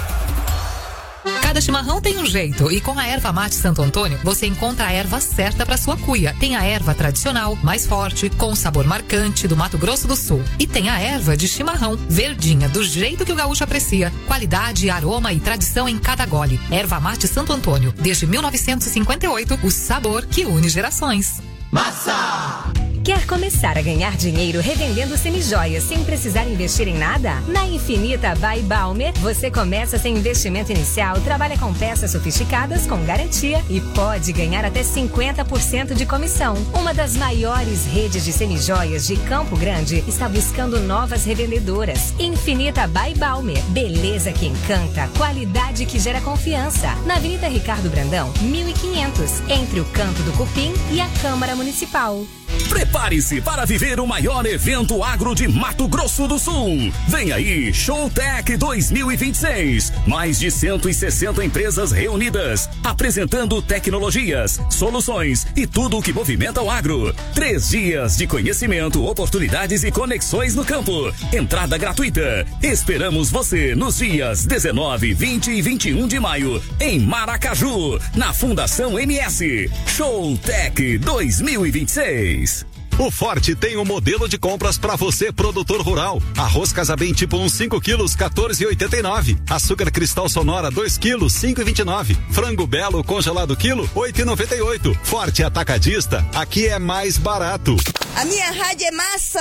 Cada chimarrão tem um jeito e com a erva mate Santo Antônio você encontra a erva certa para sua cuia. Tem a erva tradicional, mais forte, com sabor marcante do Mato Grosso do Sul. E tem a erva de chimarrão, verdinha, do jeito que o gaúcho aprecia. Qualidade, aroma e tradição em cada gole. Erva mate Santo Antônio, desde 1958, o sabor que une gerações. Massa! Quer começar a ganhar dinheiro revendendo semijoias sem precisar investir em nada? Na Infinita by Balmer, você começa sem investimento inicial, trabalha com peças sofisticadas com garantia e pode ganhar até 50% de comissão. Uma das maiores redes de semijoias de Campo Grande está buscando novas revendedoras. Infinita by Balmer, beleza que encanta, qualidade que gera confiança. Na Avenida Ricardo Brandão, 1500, entre o Campo do Cupim e a Câmara Municipal. Prepare-se para viver o maior evento agro de Mato Grosso do Sul. Vem aí, Showtech 2026. Mais de 160 empresas reunidas, apresentando tecnologias, soluções e tudo o que movimenta o agro. 3 dias de conhecimento, oportunidades e conexões no campo. Entrada gratuita. Esperamos você nos dias 19, 20 e 21 de maio, em Maracaju, na Fundação MS. Showtech 2026. O Forte tem um modelo de compras para você, produtor rural. Arroz Casabem tipo 1, 5 quilos, 14,89. Açúcar Cristal Sonora 2 quilos, 5,29. Frango Belo congelado quilo, 8,98. Forte Atacadista, aqui é mais barato. A minha rádio é massa.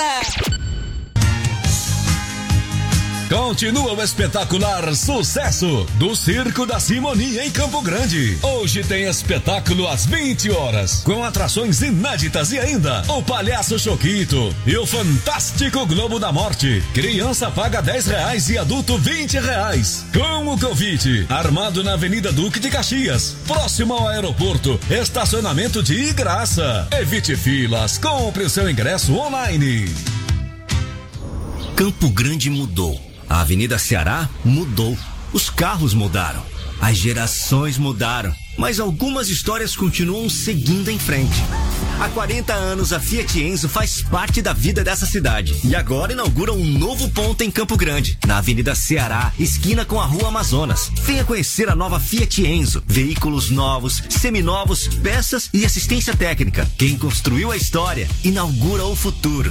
Continua o espetacular sucesso do Circo da Simonia em Campo Grande. Hoje tem espetáculo às 20 horas, com atrações inéditas e ainda o Palhaço Choquito e o Fantástico Globo da Morte. Criança paga R$10 e adulto R$20. Com o convite, armado na Avenida Duque de Caxias, próximo ao aeroporto, estacionamento de graça. Evite filas, compre o seu ingresso online. Campo Grande mudou. A Avenida Ceará mudou. Os carros mudaram. As gerações mudaram. Mas algumas histórias continuam seguindo em frente. Há 40 anos, a Fiat Enzo faz parte da vida dessa cidade. E agora inaugura um novo ponto em Campo Grande, na Avenida Ceará, esquina com a Rua Amazonas. Venha conhecer a nova Fiat Enzo. Veículos novos, seminovos, peças e assistência técnica. Quem construiu a história, inaugura o futuro.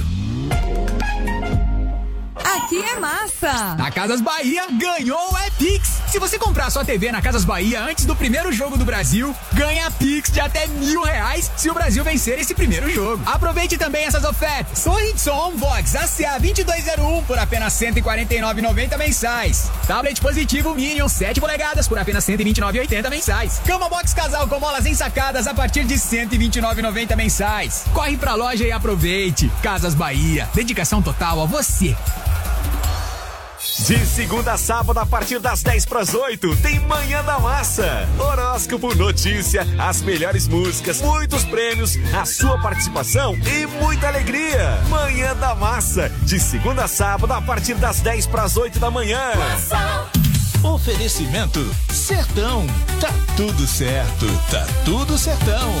Aqui é massa! A Casas Bahia ganhou o Pix. Se você comprar sua TV na Casas Bahia antes do primeiro jogo do Brasil, ganha Pix de até R$1.000 se o Brasil vencer esse primeiro jogo. Aproveite também essas ofertas. Sonritson Vox ACA 2201 por apenas R$ 149,90 mensais. Tablet Positivo Minion 7 polegadas por apenas R$ 129,80 mensais. Cama Box Casal com molas ensacadas a partir de R$ 129,90 mensais. Corre pra loja e aproveite. Casas Bahia. Dedicação total a você. De segunda a sábado, a partir das 7:50, tem Manhã da Massa. Horóscopo, notícia, as melhores músicas, muitos prêmios, a sua participação e muita alegria. Manhã da Massa, de segunda a sábado, a partir das 7:50 da manhã. Oferecimento Sertão. Tá tudo certo, tá tudo sertão.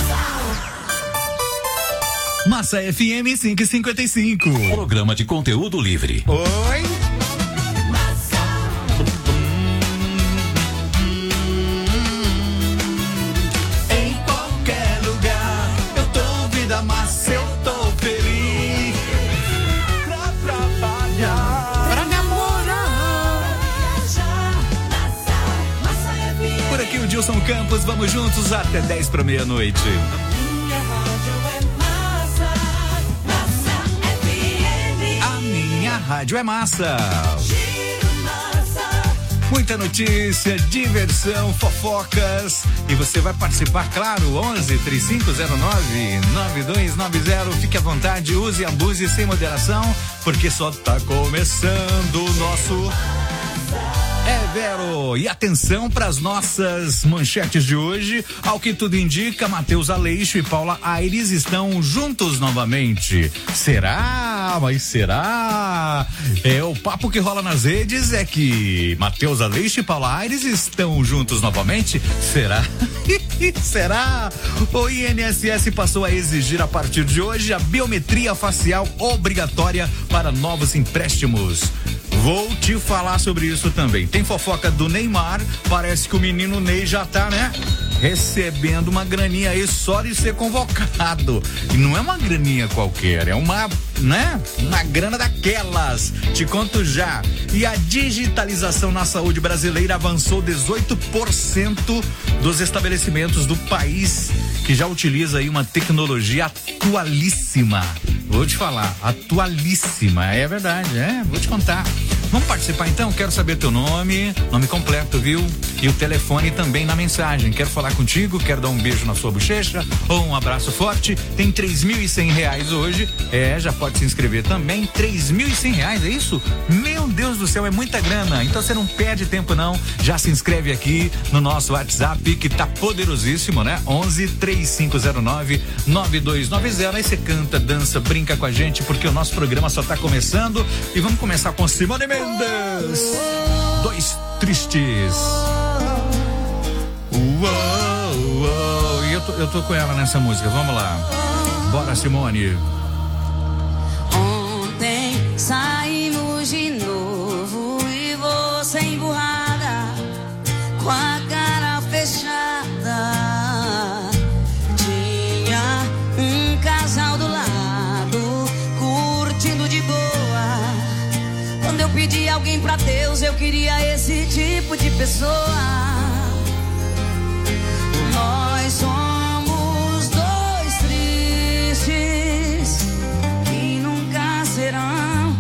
Massa FM 555. Programa de conteúdo livre. Oi. Por aqui o Dilson Campos, vamos juntos até 10 para meia-noite. A minha rádio é massa. Muita notícia, diversão, fofocas. E você vai participar, claro, 11-3509-9290. Fique à vontade, use e abuse sem moderação, porque só tá começando o nosso... Vero, e atenção para as nossas manchetes de hoje. Ao que tudo indica, Matheus Aleixo e Paula Aires estão juntos novamente. Será? Mas será? O papo que rola nas redes é que Matheus Aleixo e Paula Aires estão juntos novamente. Será? Será? O INSS passou a exigir a partir de hoje a biometria facial obrigatória para novos empréstimos. Vou te falar sobre isso também. Tem fofoca do Neymar, parece que o menino Ney já tá, né? Recebendo uma graninha aí só de ser convocado. E não é uma graninha qualquer, é uma, né? Uma grana daquelas. Te conto já. E a digitalização na saúde brasileira avançou 18% dos estabelecimentos do país que já utiliza aí uma tecnologia atualíssima. Vou te falar, atualíssima, é verdade, vou te contar. Vamos participar então? Quero saber teu nome completo, viu? E o telefone também na mensagem. Quero falar contigo, quero dar um beijo na sua bochecha ou um abraço forte. Tem R$3.100 hoje. Já pode se inscrever também. R$3.100, é isso? Meu Deus do céu, é muita grana. Então você não perde tempo não. Já se inscreve aqui no nosso WhatsApp, que tá poderosíssimo, né? 11-3509-9290. Aí você canta, dança, brinca com a gente, porque o nosso programa só tá começando. E vamos começar com Simone Mendes. Dois Tristes. E eu tô com ela nessa música. Vamos lá. Bora, Simone. Ontem saímos de novo e você emburrada, com a cara fechada. Tinha um casal do lado, curtindo de boa. Quando eu pedi alguém pra Deus, eu queria esse tipo de pessoa. Nós somos dois tristes que nunca serão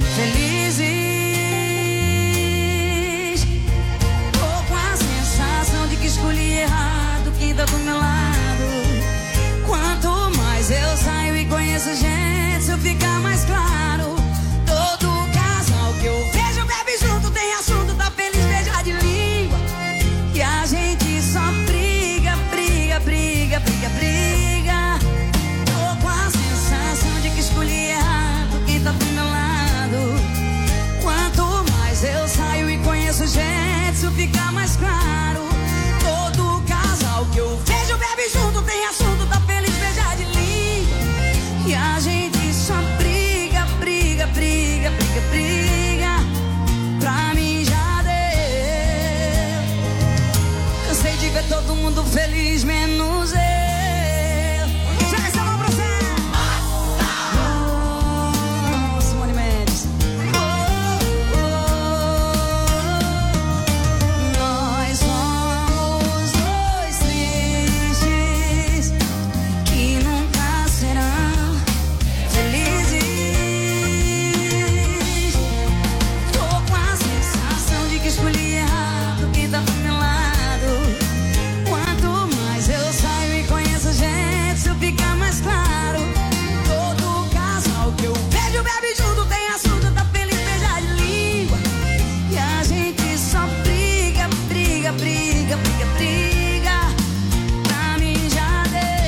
felizes. Tô com a sensação de que escolhi errado quem tá do meu lado. Quanto mais eu saio e conheço gente, isso fica mais claro. Todo casal que eu vejo bebe junto, tem assunto, tá feliz, beija de língua. E a gente só briga, briga, briga, briga, briga. Tô com a sensação de que escolhi errado quem tá do meu lado. Quanto mais eu saio e conheço gente, isso fica mais claro. Todo casal que eu vejo bebe junto, tem assunto, tá feliz, beija de língua. E a gente só briga, briga, briga, briga, briga. Pra mim já deu. Cansei de ver todo mundo feliz, menos eu. Joga essa mão pra você. Simone Mendes. Nós somos dois tristes que nunca serão felizes. Tô com a sensação de que escolhi errado quem tá do meu lado. Quanto mais eu saio e conheço gente, isso fica mais claro. Todo casal que eu vejo bebe junto, tem assunto, tá feliz, beija de língua. E a gente só briga, briga, briga, briga, briga. Pra mim já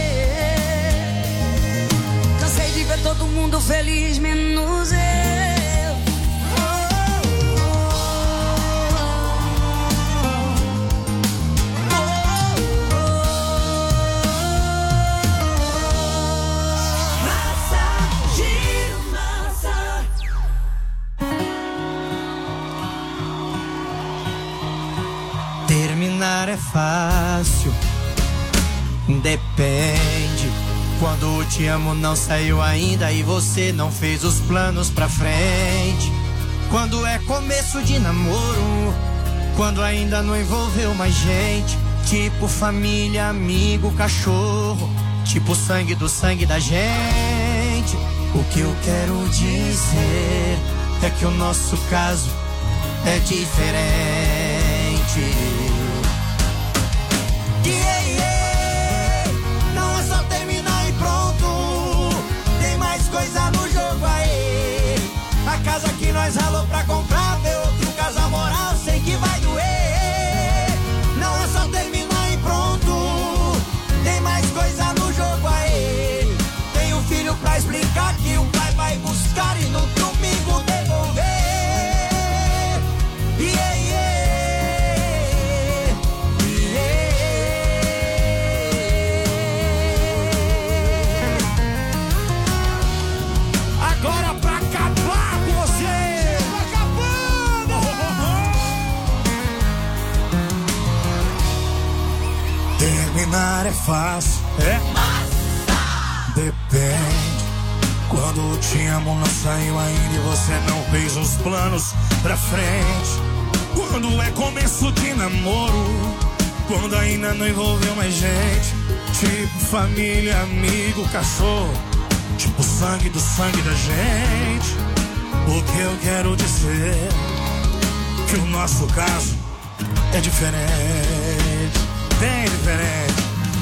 deu. Cansei de ver todo mundo feliz, menos eu. Terminar é fácil, depende. Quando o te amo não saiu ainda e você não fez os planos pra frente. Quando é começo de namoro, quando ainda não envolveu mais gente. Tipo família, amigo, cachorro, tipo sangue do sangue da gente. O que eu quero dizer é que o nosso caso é diferente. Não é só terminar e pronto, tem mais coisa no jogo aí. A casa que nós ralou pra comprar, ver outro casal moral, sei que vai doer. Não é só terminar e pronto, tem mais coisa no jogo aí. Tem um filho pra explicar que o pai vai buscar e no domingo devolver. Agora pra acabar com você, acabando. Terminar é fácil, é? Depende. Quando te amo não saiu ainda e você não fez os planos pra frente. Quando é começo de namoro, quando ainda não envolveu mais gente. Tipo família, amigo, cachorro, tipo sangue do sangue da gente. O que eu quero dizer que o nosso caso é diferente, bem diferente.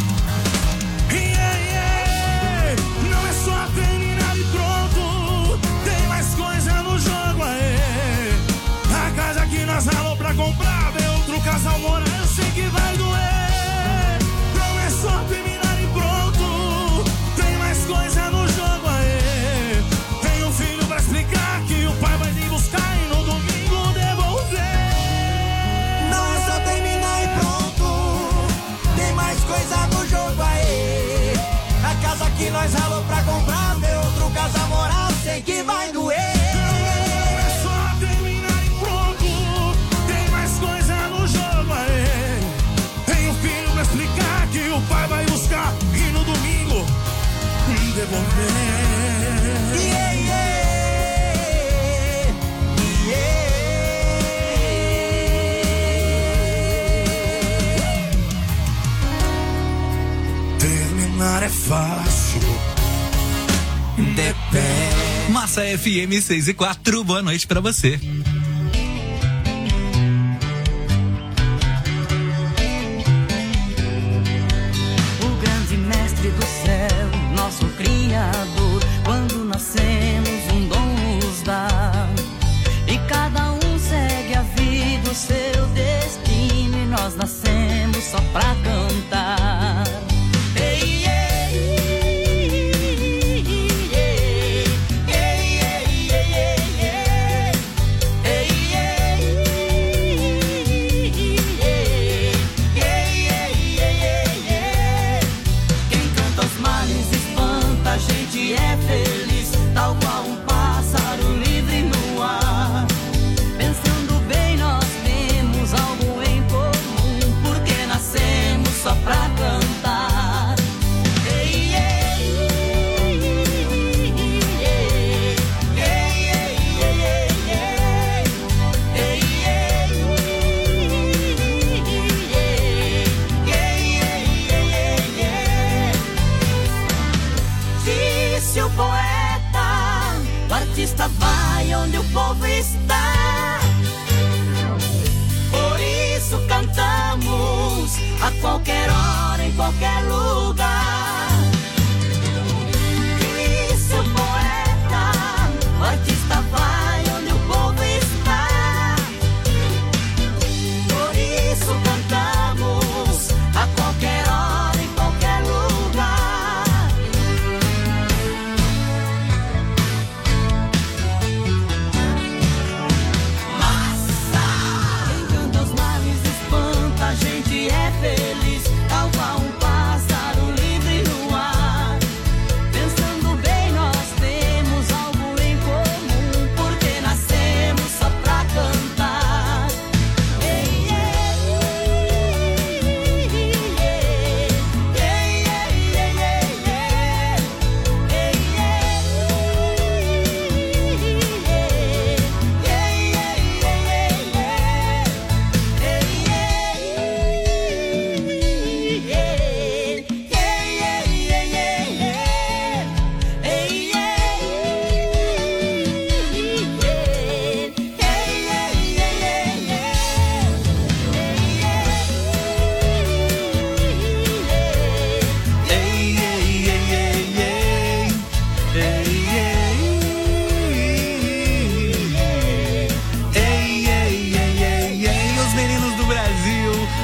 Não é só terminar e pronto, tem mais coisa no jogo aí. A casa que nós ralou pra comprar, ver outro casal morar, eu sei que vai doer. Não é só terminar e pronto, tem mais coisa no jogo aí. Tem um filho pra explicar que o pai vai vir buscar e no domingo devolver. Não é só terminar e pronto, tem mais coisa no jogo aí. A casa que nós ralou pra comprar, ver outro casal morar, sei que vai doer. Não é só terminar e pronto, tem mais coisa no jogo aí. Tem um filho pra explicar que o pai vai buscar e no domingo devolver. Terminar é fácil, depende. Massa FM 6:04, boa noite pra você. O grande mestre do céu, nosso Criador, quando nascemos um dom nos dá. E cada um segue a vida, o seu destino, e nós nascemos só pra cantar. Ei, ei, ei, ei, ei, ei, ei, ei.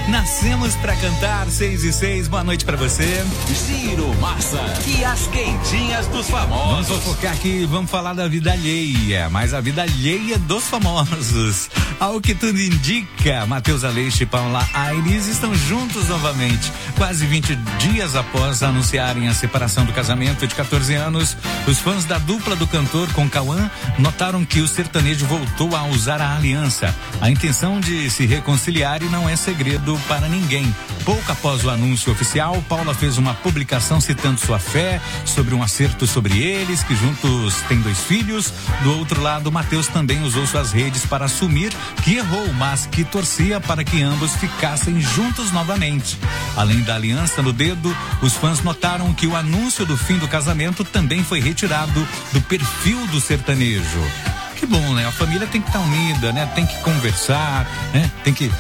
Nascemos pra cantar, 6:06, boa noite pra você. Ciro Massa e as quentinhas dos famosos. Vamos focar aqui, vamos falar da vida alheia, mas a vida alheia dos famosos. Ao que tudo indica, Matheus Aleixo e Paula Aires estão juntos novamente. Quase 20 dias após anunciarem a separação do casamento de 14 anos, os fãs da dupla do cantor com Cauã notaram que o sertanejo voltou a usar a aliança. A intenção de se reconciliar e não é segredo para ninguém. Pouco após o anúncio oficial, Paula fez uma publicação citando sua fé sobre um acerto sobre eles, que juntos têm 2 filhos. Do outro lado, Matheus também usou suas redes para assumir que errou, mas que torcia para que ambos ficassem juntos novamente. Além da aliança no dedo, os fãs notaram que o anúncio do fim do casamento também foi retirado do perfil do sertanejo. Que bom, né? A família tem que estar unida, né? Tem que conversar, né? Tem que,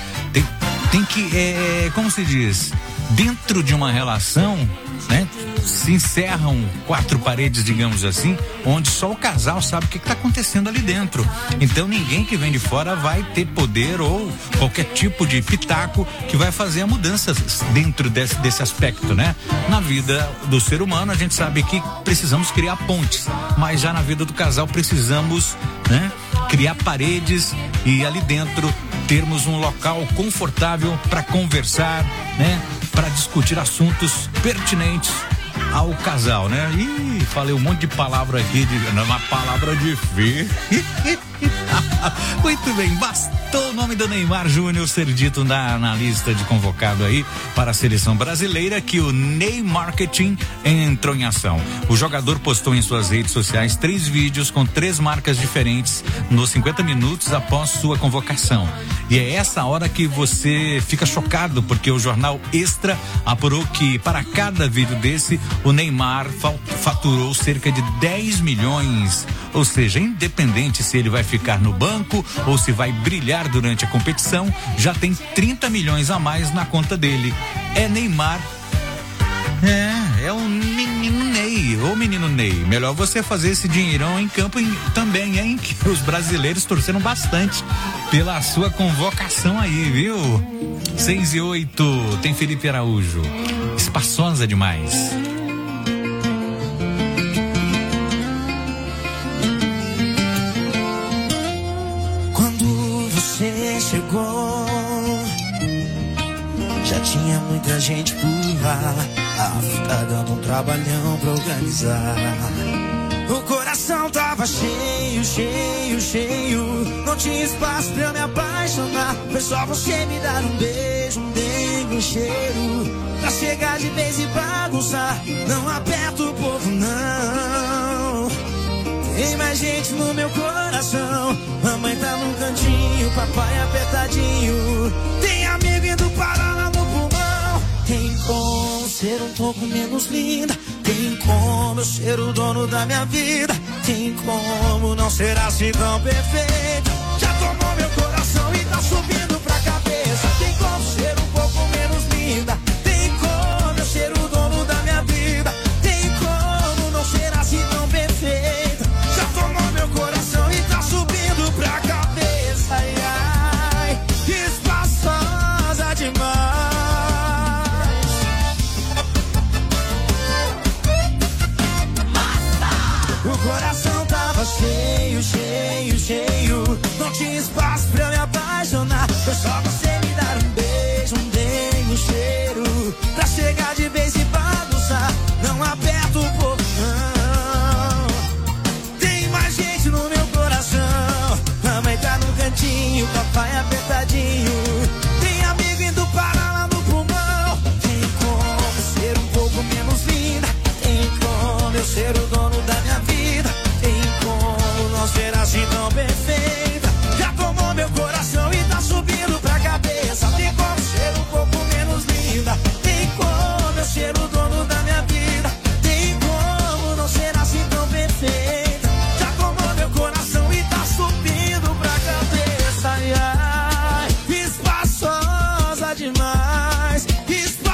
como se diz, dentro de uma relação, né? Se encerram 4 paredes, digamos assim, onde só o casal sabe o que está acontecendo ali dentro. Então ninguém que vem de fora vai ter poder ou qualquer tipo de pitaco que vai fazer a mudança dentro desse aspecto, né? Na vida do ser humano a gente sabe que precisamos criar pontes, mas já na vida do casal precisamos, né? Criar paredes e ali dentro termos um local confortável para conversar, né? Para discutir assuntos pertinentes ao casal, né? Ih, falei um monte de palavra aqui, uma palavra difícil. Muito bem, bastou o nome do Neymar Júnior ser dito na lista de convocado aí para a seleção brasileira que o Ney Marketing entrou em ação. O jogador postou em suas redes sociais 3 vídeos com 3 marcas diferentes nos 50 minutos após sua convocação. E é essa hora que você fica chocado, porque o jornal Extra apurou que para cada vídeo desse, o Neymar faturou cerca de 10 milhões. Ou seja, independente se ele vai ficar no banco ou se vai brilhar durante a competição, já tem 30 milhões a mais na conta dele. É Neymar. É o menino Ney, ô menino Ney. Melhor você fazer esse dinheirão em campo também, hein? Que os brasileiros torceram bastante pela sua convocação aí, viu? 6:08, tem Felipe Araújo. Espaçosa demais. Quando você chegou, já tinha muita gente por lá. Tá dando um trabalhão pra organizar. O coração tava cheio, cheio, cheio. Não tinha espaço pra eu me apaixonar. Foi só você me dar um beijo, um dengue, um cheiro, pra chegar de vez e bagunçar. Não aperta o povo, não. Tem mais gente no meu coração. Mamãe tá num cantinho, papai apertadinho. Tem amigo indo parar lá no pulmão. Tem como ser um pouco menos linda. Tem como eu ser o dono da minha vida. Tem como não ser assim tão perfeita.